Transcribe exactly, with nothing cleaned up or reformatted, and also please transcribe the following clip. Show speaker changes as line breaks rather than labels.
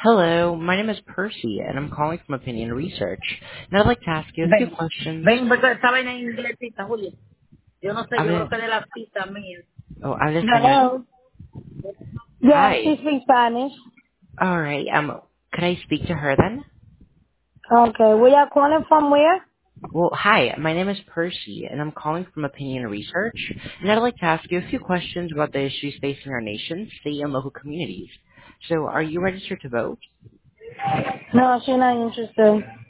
Hello, my name is Percy, and I'm calling from Opinion Research. And I'd like to ask you a few
Ven,
questions.
ven, porque esta vaina en inglesita, Julio. Yo no sé, yo
Hable,
creo que de la cita mía.
oh, habla español?
Hello. Yes, she
Hi.
speaks Spanish.
All right. Um, could I speak to her then?
Okay, we are calling from where?
Well, hi. My name is Percy, and I'm calling from Opinion Research. And I'd like to ask you a few questions about the issues facing our nation, state, and local communities. So, are you registered to vote?
No, she's not interested.